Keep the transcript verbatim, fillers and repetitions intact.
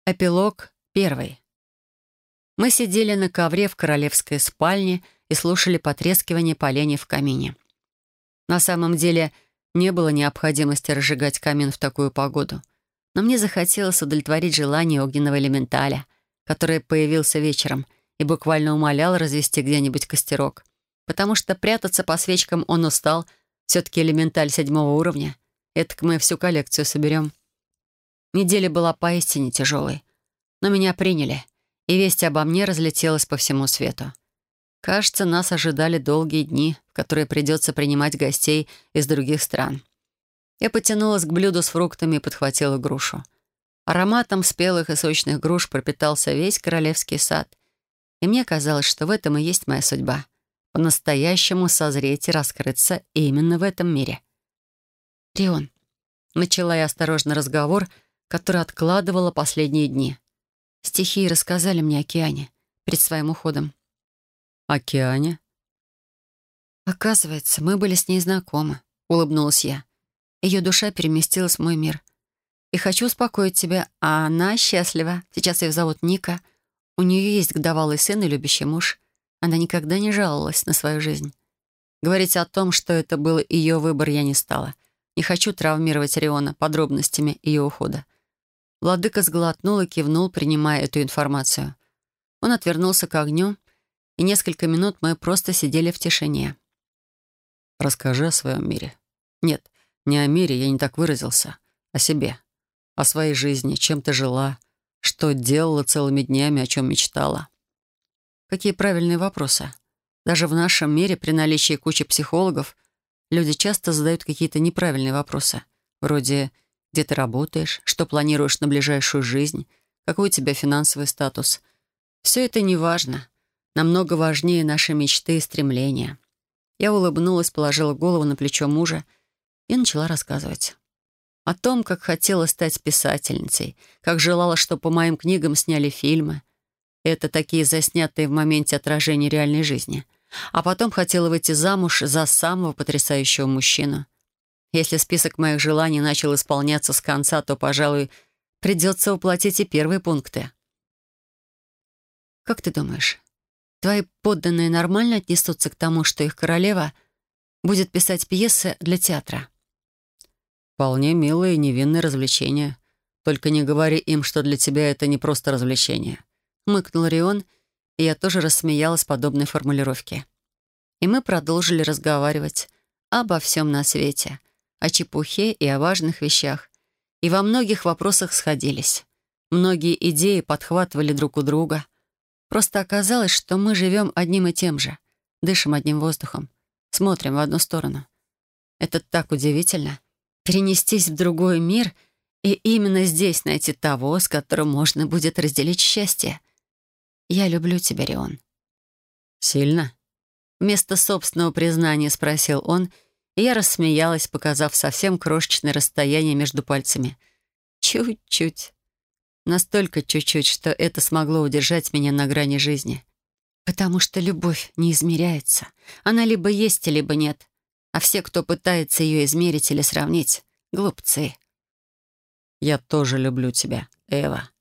Эпилог первый. Мы сидели на ковре в королевской спальне и слушали потрескивание поленьев в камине. На самом деле не было необходимости разжигать камин в такую погоду, но мне захотелось удовлетворить желание огненного элементаля, который появился вечером и буквально умолял развести где-нибудь костерок, потому что прятаться по свечкам он устал, все-таки элементаль седьмого уровня. Этак мы всю коллекцию соберем. Неделя была поистине тяжелой, но меня приняли, и весть обо мне разлетелась по всему свету. Кажется, нас ожидали долгие дни, в которые придется принимать гостей из других стран. Я потянулась к блюду с фруктами и подхватила грушу. Ароматом спелых и сочных груш пропитался весь королевский сад, и мне казалось, что в этом и есть моя судьба — по-настоящему созреть и раскрыться именно в этом мире. «Рион», — начала я осторожно разговор, который откладывала последние дни. Стихии рассказали мне о океане перед своим уходом. «Океане?» «Оказывается, мы были с ней знакомы», — улыбнулась я. Ее душа переместилась в мой мир. И хочу успокоить тебя, а она счастлива. Сейчас ее зовут Ника. У нее есть годовалый сын и любящий муж. Она никогда не жаловалась на свою жизнь. Говорить о том, что это был ее выбор, я не стала. Не хочу травмировать Риона подробностями ее ухода. Владыка сглотнул и кивнул, принимая эту информацию. Он отвернулся к огню, и несколько минут мы просто сидели в тишине. «Расскажи о своем мире». «Нет, не о мире, я не так выразился. О себе. О своей жизни, чем ты жила, что делала целыми днями, о чем мечтала». Какие правильные вопросы. Даже в нашем мире, при наличии кучи психологов, люди часто задают какие-то неправильные вопросы. Вроде «Где ты работаешь?», «Что планируешь на ближайшую жизнь?», «Какой у тебя финансовый статус?». Все это не важно. Намного важнее наши мечты и стремления. Я улыбнулась, положила голову на плечо мужа и начала рассказывать. О том, как хотела стать писательницей, как желала, чтобы по моим книгам сняли фильмы. Это такие заснятые в моменте отражения реальной жизни. А потом хотела выйти замуж за самого потрясающего мужчину. Если список моих желаний начал исполняться с конца, то, пожалуй, придется воплотить и первые пункты. Как ты думаешь, твои подданные нормально отнесутся к тому, что их королева будет писать пьесы для театра? Вполне милое и невинное развлечение. Только не говори им, что для тебя это не просто развлечение. Хмыкнул Рион, и я тоже рассмеялась подобной формулировке. И мы продолжили разговаривать обо всем на свете, о чепухе и о важных вещах. И во многих вопросах сходились. Многие идеи подхватывали друг у друга. Просто оказалось, что мы живем одним и тем же, дышим одним воздухом, смотрим в одну сторону. Это так удивительно. Перенестись в другой мир и именно здесь найти того, с которым можно будет разделить счастье. Я люблю тебя, Рион. Сильно? Вместо собственного признания спросил он, и я рассмеялась, показав совсем крошечное расстояние между пальцами. Чуть-чуть. Настолько чуть-чуть, что это смогло удержать меня на грани жизни. Потому что любовь не измеряется. Она либо есть, либо нет. А все, кто пытается ее измерить или сравнить — глупцы. «Я тоже люблю тебя, Эва».